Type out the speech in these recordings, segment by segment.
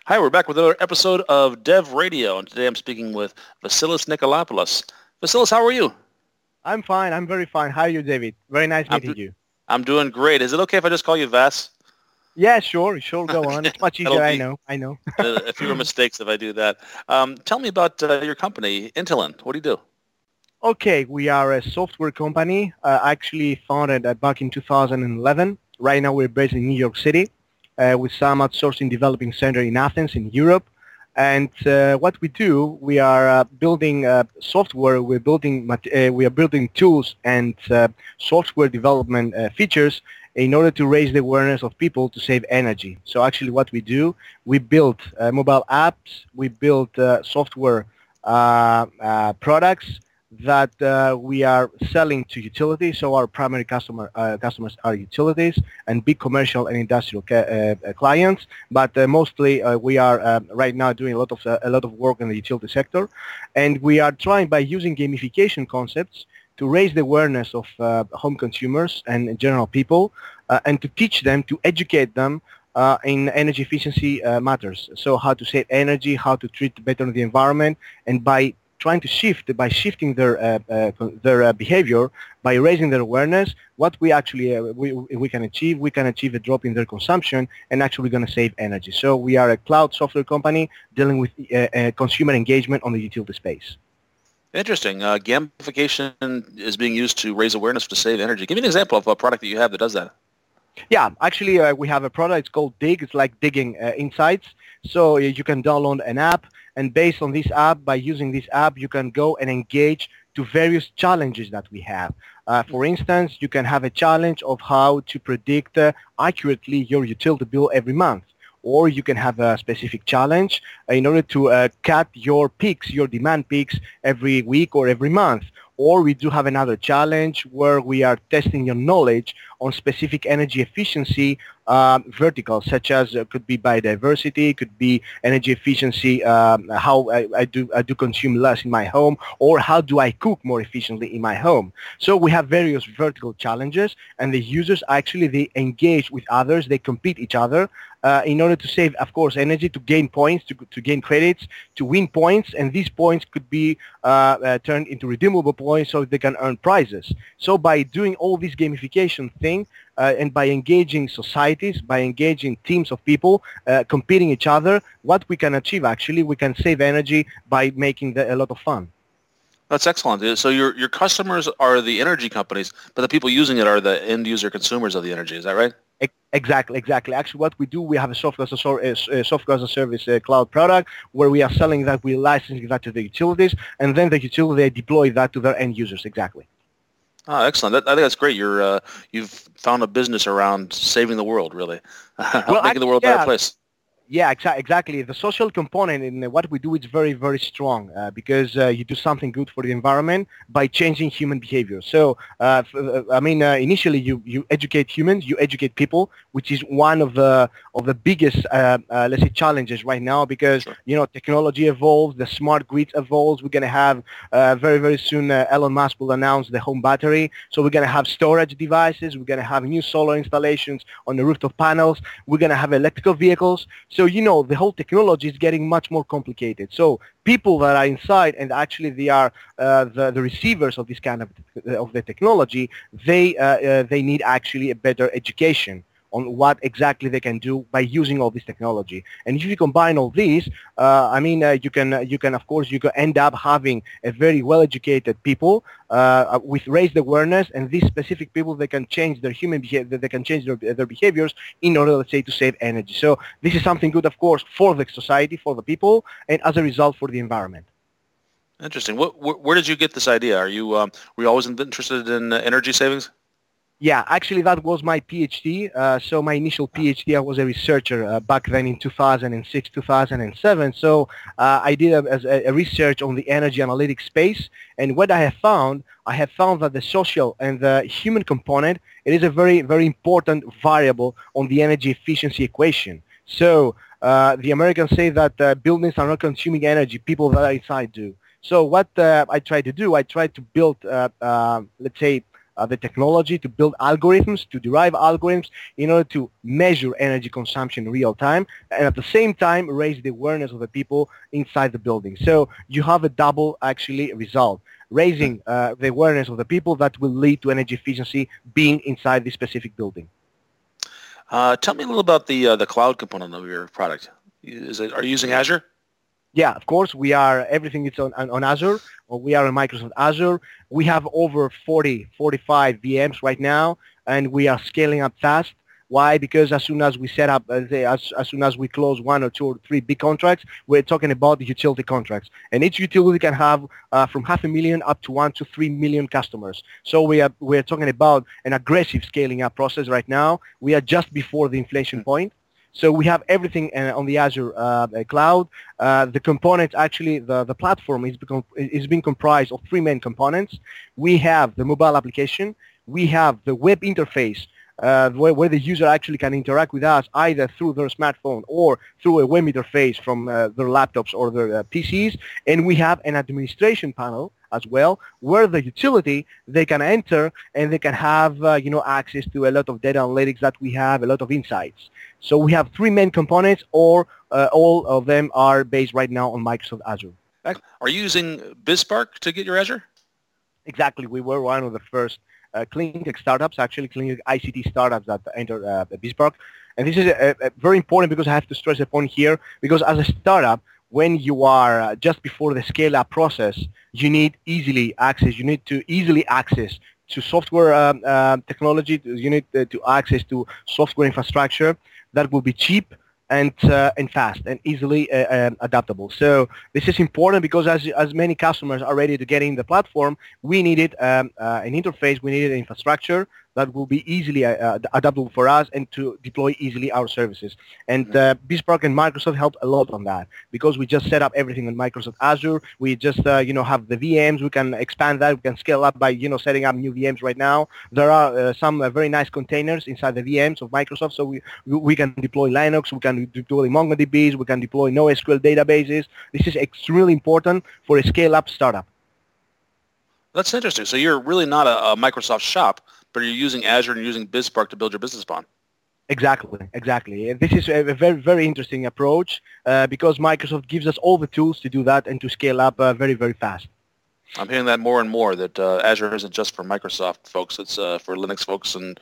Hi, we're back with another episode of Dev Radio, and today I'm speaking with Vasilis Nikolopoulos. Vasilis, how are you? I'm fine. I'm very fine. How are you, David? Very nice I'm, meeting do- you. I'm doing great. Is it okay if I just call you Vas? Yeah, sure. Sure, go on. Okay, It's much that'll easier. I be know. I know. fewer mistakes if I do that. Tell me about your company, Intelen. What do you do? Okay, we are a software company, actually founded back in 2011. Right now, we're based in New York City with some outsourcing developing center in Athens in Europe. And what we do, we are building software. We are building tools and software development features in order to raise the awareness of people to save energy. So actually, what we do, we build mobile apps. We build software products that we are selling to utilities. So our primary customers are utilities and big commercial and industrial clients. But mostly we are right now doing a lot of work in the utility sector, and we are trying by using gamification concepts to raise the awareness of home consumers and general people, and to teach them, to educate them in energy efficiency matters. So how to save energy, how to treat better the environment, and by shifting their behavior, by raising their awareness, what we can achieve a drop in their consumption, and actually going to save energy. So we are a cloud software company dealing with consumer engagement on the utility space. Interesting. Gamification is being used to raise awareness to save energy. Give me an example of a product that you have that does that. Yeah, actually, we have a product. It's called Dig. It's like digging insights. So you can download an app, and based on this app, by using this app, you can go and engage to various challenges that we have. For instance, you can have a challenge of how to predict accurately your utility bill every month. Or you can have a specific challenge in order to cut your peaks, your demand peaks every week or every month. Or we do have another challenge where we are testing your knowledge on specific energy efficiency verticals, such as could be biodiversity, could be energy efficiency, how I do consume less in my home, or how do I cook more efficiently in my home. So we have various vertical challenges, and the users actually, they engage with others, they compete each other in order to save, of course, energy, to gain points, to gain credits, to win points, and these points could be turned into redeemable points so they can earn prizes. So by doing all this gamification thing, and by engaging societies, by engaging teams of people competing each other, what we can achieve actually, we can save energy by making a lot of fun. That's excellent. So your customers are the energy companies, but the people using it are the end user consumers of the energy. Is that right? Exactly. Actually, what we do, we have a software as a service cloud product where we are selling that, we're licensing that to the utilities, and then the utility, they deploy that to their end users. Exactly. Oh, excellent. I think that's great. You've found a business around saving the world, really, Well, making the world a better yeah. place. Yeah, exactly. The social component in what we do is very, very strong because you do something good for the environment by changing human behavior. So, initially you educate humans, you educate people, which is one of the biggest, let's say, challenges right now because Sure. technology evolves, the smart grid evolves. We're gonna have very, very soon. Elon Musk will announce the home battery, so we're gonna have storage devices. We're gonna have new solar installations on the rooftop panels. We're gonna have electrical vehicles. So, the whole technology is getting much more complicated. So people that are inside and actually they are the receivers of this kind of the technology, they need actually a better education on what exactly they can do by using all this technology. And if you combine all these, you can end up having a very well-educated people with raised awareness, and these specific people, they can change their human behavior, they can change their behaviors in order, let's say, to save energy. So this is something good, of course, for the society, for the people, and as a result, for the environment. Interesting. Where did you get this idea? Were you always interested in energy savings? Yeah, actually, that was my PhD. So my initial PhD, I was a researcher back then in 2006, 2007. So I did a research on the energy analytics space. And what I have found that the social and the human component, it is a very, very important variable on the energy efficiency equation. So the Americans say that buildings are not consuming energy, people that are inside do. So what I try to do, I try to build, let's say, the technology to build algorithms, to derive algorithms in order to measure energy consumption in real time, and at the same time raise the awareness of the people inside the building. So you have a double actually result. Raising the awareness of the people that will lead to energy efficiency being inside this specific building. Tell me a little about the cloud component of your product. Are you using Azure? Yeah, of course, we are, everything is on Azure, or we are on Microsoft Azure. We have over 45 VMs right now, and we are scaling up fast. Why? Because as soon as we set up, as soon as we close 1 or 2 or 3 big contracts, we're talking about the utility contracts. And each utility can have from 500,000 up to 1 to 3 million customers. So we're talking about an aggressive scaling up process right now. We are just before the inflection point. So we have everything on the Azure cloud. The components, actually, the platform is being comprised of 3 main components. We have the mobile application. We have the web interface, where the user actually can interact with us either through their smartphone or through a web interface from their laptops or their PCs. And we have an administration panel as well, where the utility, they can enter and they can have access to a lot of data analytics that we have, a lot of insights. So we have 3 main components, or all of them are based right now on Microsoft Azure. Are you using BizSpark to get your Azure? Exactly. We were one of the first clean tech startups, actually clean tech ICT startups that entered BizSpark. And this is very important because I have to stress a point here, because as a startup, when you are just before the scale-up process, you need easily access. You need to easily access to software technology. You need to access to software infrastructure that will be cheap and fast and easily adaptable. So this is important because as many customers are ready to get in the platform, we needed an interface, we needed an infrastructure that will be easily adaptable for us and to deploy easily our services. And BizSpark and Microsoft helped a lot on that because we just set up everything on Microsoft Azure. We just have the VMs. We can expand that. We can scale up by setting up new VMs right now. There are some very nice containers inside the VMs of Microsoft, so we can deploy Linux. We can deploy MongoDBs. We can deploy NoSQL databases. This is extremely important for a scale-up startup. That's interesting. So you're really not a Microsoft shop, but you're using Azure and using BizSpark to build your business upon. Exactly. This is a very, very interesting approach because Microsoft gives us all the tools to do that and to scale up very, very fast. I'm hearing that more and more, that Azure isn't just for Microsoft folks. It's for Linux folks and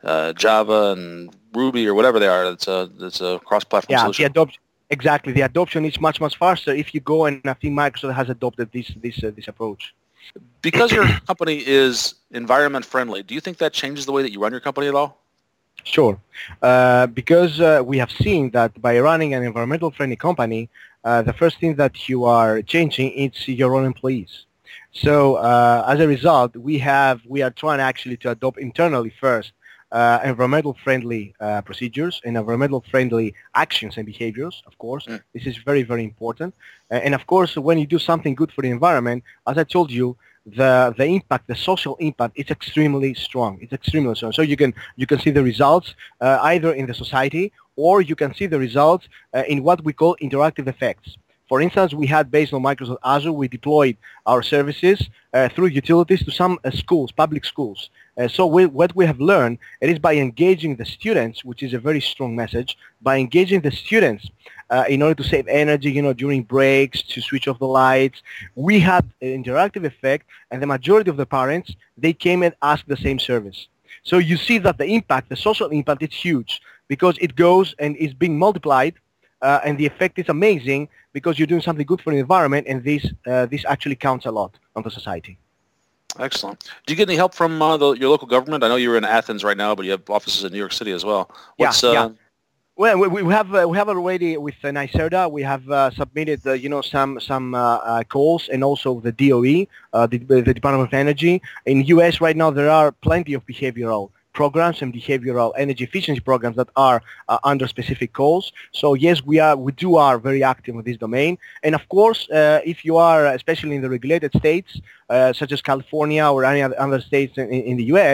Java and Ruby or whatever they are. It's a cross-platform solution. Exactly. The adoption is much, much faster if you go, and I think Microsoft has adopted this approach. Because your company is environment friendly, do you think that changes the way that you run your company at all? Sure. Because we have seen that by running an environmental friendly company, the first thing that you are changing is your own employees. So as a result, we are trying actually to adopt internally first environmental friendly procedures and environmental friendly actions and behaviors, of course. This is very, very important. And of course, when you do something good for the environment, as I told you, the impact, the social impact, is extremely strong. It's extremely strong. So you can see the results either in the society, or you can see the results in what we call interactive effects. For instance, we had, based on Microsoft Azure, we deployed our services through utilities to some schools, public schools. So what we have learned, it is by engaging the students, which is a very strong message, by engaging the students in order to save energy, during breaks, to switch off the lights, we had an interactive effect, and the majority of the parents, they came and asked the same service. So you see that the impact, the social impact, is huge because it goes and is being multiplied. And the effect is amazing because you're doing something good for the environment, and this actually counts a lot on the society. Excellent. Do you get any help from your local government? I know you're in Athens right now, but you have offices in New York City as well. Yeah. Well, we have already with NYSERDA, we have submitted some calls, and also the DOE, the Department of Energy. In U.S. right now, there are plenty of behavioral programs and behavioral energy efficiency programs that are under specific calls. So yes, we are very active in this domain. And of course, if you are, especially in the regulated states, such as California or any other states in the U.S.,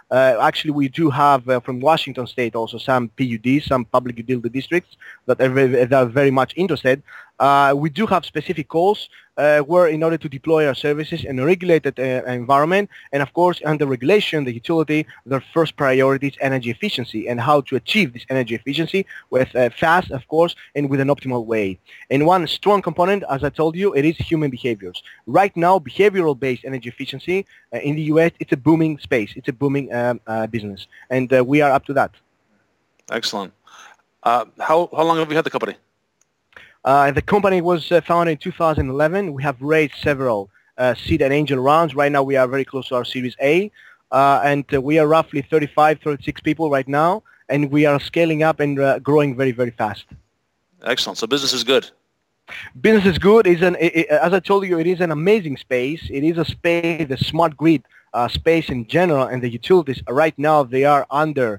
Actually, we do have from Washington State also some PUDs, some public utility districts that are very much interested. We do have specific calls where in order to deploy our services in a regulated environment, and of course under regulation, the utility, their first priority is energy efficiency and how to achieve this energy efficiency with fast, of course, and with an optimal way. And one strong component, as I told you, it is human behaviors. Right now, behavioral-based energy efficiency in the US, it's a booming space. It's a booming business, and we are up to that. Excellent. How long have you had the company? The company was founded in 2011. We have raised several seed and angel rounds. Right now, we are very close to our Series A, and we are roughly 35, 36 people right now, and we are scaling up and growing very, very fast. Excellent. So business is good. Business is good. As I told you, it is an amazing space. It is a space, the smart grid space in general, and the utilities right now, they are under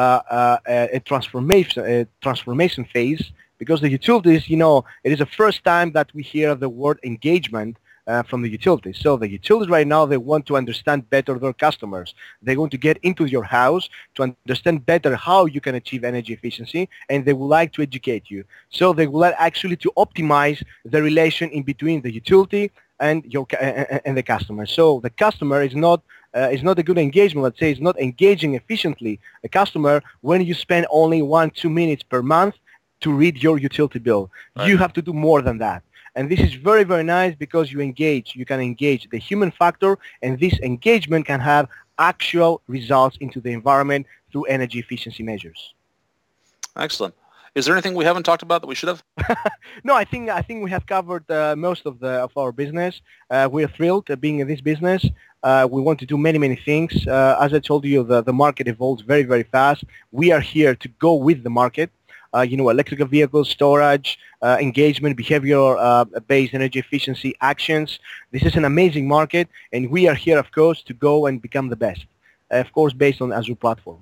a transformation phase. Because the utilities, it is the first time that we hear the word engagement from the utilities. So the utilities right now, they want to understand better their customers. They want to get into your house to understand better how you can achieve energy efficiency, and they would like to educate you. So they would like actually to optimize the relation in between the utility and the customer. So the customer is not a good engagement. Let's say it's not engaging efficiently a customer when you spend only 1-2 minutes per month to read your utility bill. Right. You have to do more than that. And this is very, very nice because you can engage the human factor, and this engagement can have actual results into the environment through energy efficiency measures. Excellent. Is there anything we haven't talked about that we should have? No, I think we have covered most of our business. We are thrilled being in this business. We want to do many, many things. As I told you, the market evolves very, very fast. We are here to go with the market. Electrical vehicles, storage, engagement, behavior-based energy efficiency actions. This is an amazing market, and we are here, of course, to go and become the best, of course, based on Azure platform.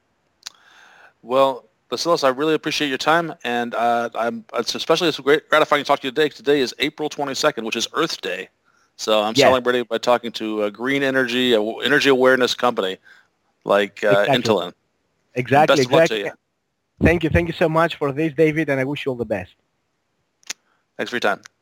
Well, Vasilis, I really appreciate your time, and it's great gratifying to talk to you today. Today is April 22nd, which is Earth Day. So I'm celebrating by talking to a green energy awareness company like Intelen. Exactly. Best of luck to you. Thank you so much for this, David, and I wish you all the best. Thanks for your time.